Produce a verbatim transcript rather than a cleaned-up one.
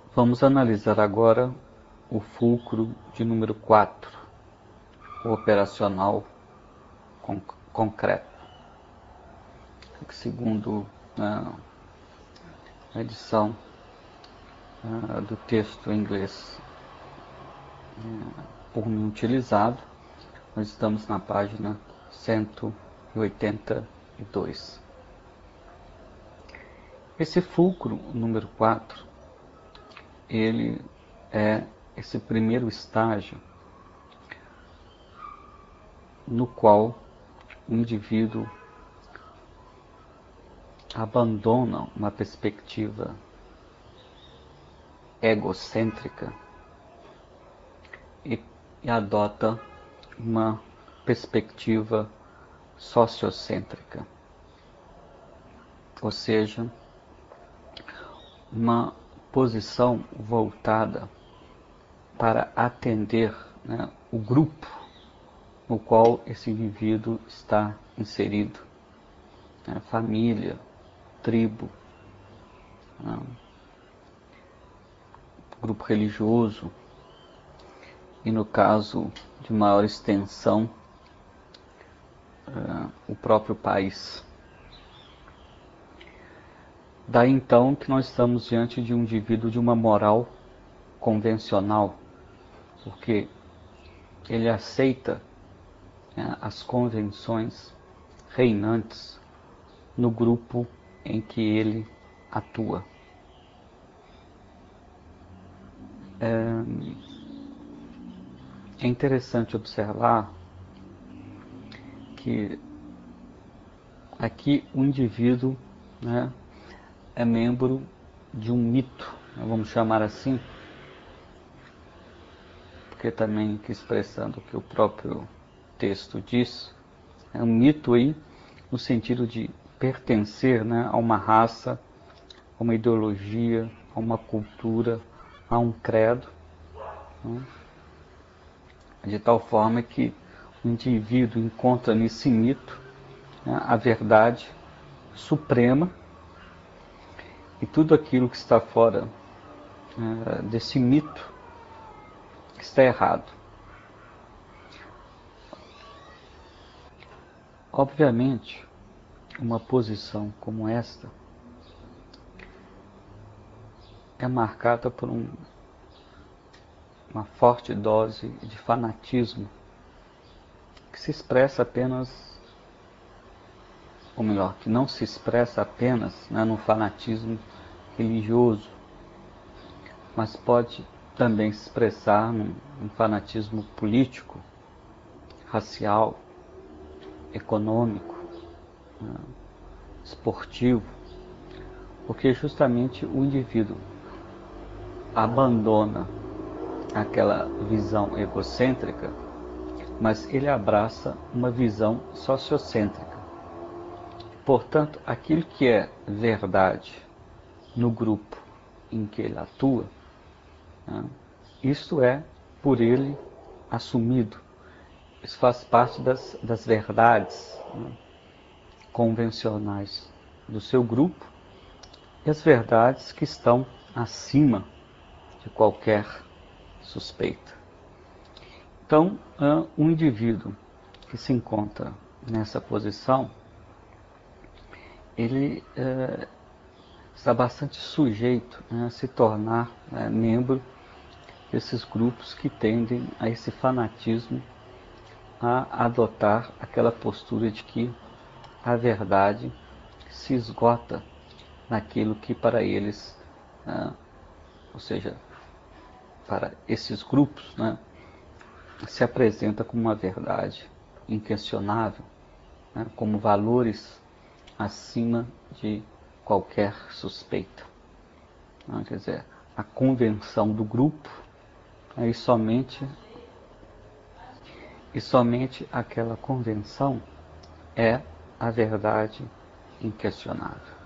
Vamos analisar agora o fulcro de número quatro, o operacional conc concreto. Segundo uh, a edição uh, do texto em inglês uh, por mim utilizado, nós estamos na página cento e oitenta e dois. Esse fulcro número quatro, ele é esse primeiro estágio no qual o indivíduo abandona uma perspectiva egocêntrica e, e adota uma perspectiva sociocêntrica, ou seja, uma posição voltada para atender, né, o grupo no qual esse indivíduo está inserido, né, família, tribo, né, grupo religioso e, no caso de maior extensão, uh, o próprio país. Daí então que nós estamos diante de um indivíduo de uma moral convencional, porque ele aceita, né, as convenções reinantes no grupo em que ele atua. É, é interessante observar que aqui o indivíduo, né, é membro de um mito, vamos chamar assim, porque também que expressando o que o próprio texto diz, é um mito aí no sentido de pertencer, né, a uma raça, a uma ideologia, a uma cultura, a um credo, né, de tal forma que o indivíduo encontra nesse mito, né, a verdade suprema, e tudo aquilo que está fora uh, desse mito está errado. Obviamente, uma posição como esta é marcada por um, uma forte dose de fanatismo que se expressa apenas, ou melhor, que não se expressa apenas, né, no fanatismo religioso, mas pode também se expressar num, num fanatismo político, racial, econômico, né, esportivo, porque justamente o indivíduo abandona aquela visão egocêntrica, mas ele abraça uma visão sociocêntrica. Portanto, aquilo que é verdade no grupo em que ele atua, né, isto é por ele assumido. Isso faz parte das, das verdades, né, convencionais do seu grupo e as verdades que estão acima de qualquer suspeita. Então, um indivíduo que se encontra nessa posição, ele é, está bastante sujeito, né, a se tornar, né, membro desses grupos que tendem a esse fanatismo, a adotar aquela postura de que a verdade se esgota naquilo que para eles, né, ou seja, para esses grupos, né, se apresenta como uma verdade inquestionável, né, como valores acima de qualquer suspeita. Né, quer dizer, a convenção do grupo, né, e somente e somente aquela convenção é a verdade inquestionável.